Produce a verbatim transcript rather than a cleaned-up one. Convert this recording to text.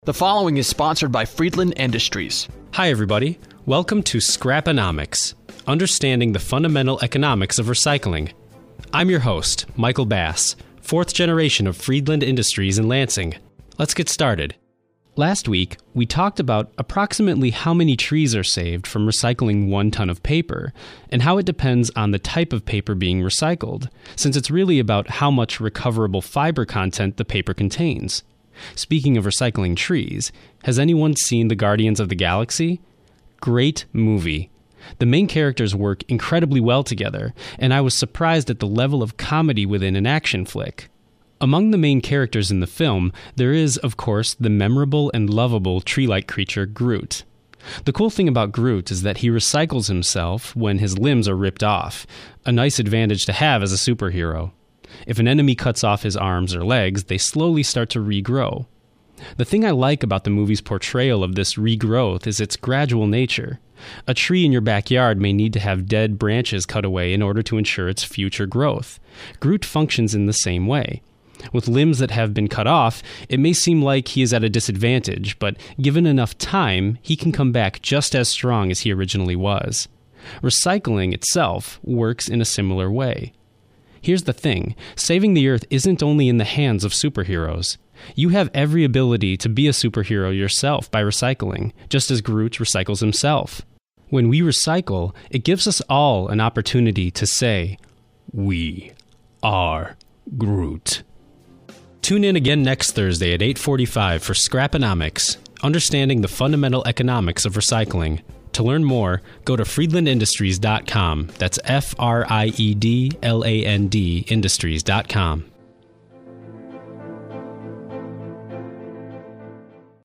The following is sponsored by Friedland Industries. Hi, everybody. Welcome to Scraponomics, understanding the fundamental economics of recycling. I'm your host, Michael Bass, fourth generation of Friedland Industries in Lansing. Let's get started. Last week, we talked about approximately how many trees are saved from recycling one ton of paper, and how it depends on the type of paper being recycled, since it's really about how much recoverable fiber content the paper contains. Speaking of recycling trees, has anyone seen The Guardians of the Galaxy? Great movie. The main characters work incredibly well together, and I was surprised at the level of comedy within an action flick. Among the main characters in the film, there is, of course, the memorable and lovable tree-like creature Groot. The cool thing about Groot is that he recycles himself when his limbs are ripped off, a nice advantage to have as a superhero. If an enemy cuts off his arms or legs, they slowly start to regrow. The thing I like about the movie's portrayal of this regrowth is its gradual nature. A tree in your backyard may need to have dead branches cut away in order to ensure its future growth. Groot functions in the same way. With limbs that have been cut off, it may seem like he is at a disadvantage, but given enough time, he can come back just as strong as he originally was. Recycling itself works in a similar way. Here's the thing, saving the Earth isn't only in the hands of superheroes. You have every ability to be a superhero yourself by recycling, just as Groot recycles himself. When we recycle, it gives us all an opportunity to say, "We are Groot." Tune in again next Thursday at eight forty-five for Scraponomics, understanding the fundamental economics of recycling. To learn more, go to friedland industries dot com. That's F R I E D L A N D industries dot com.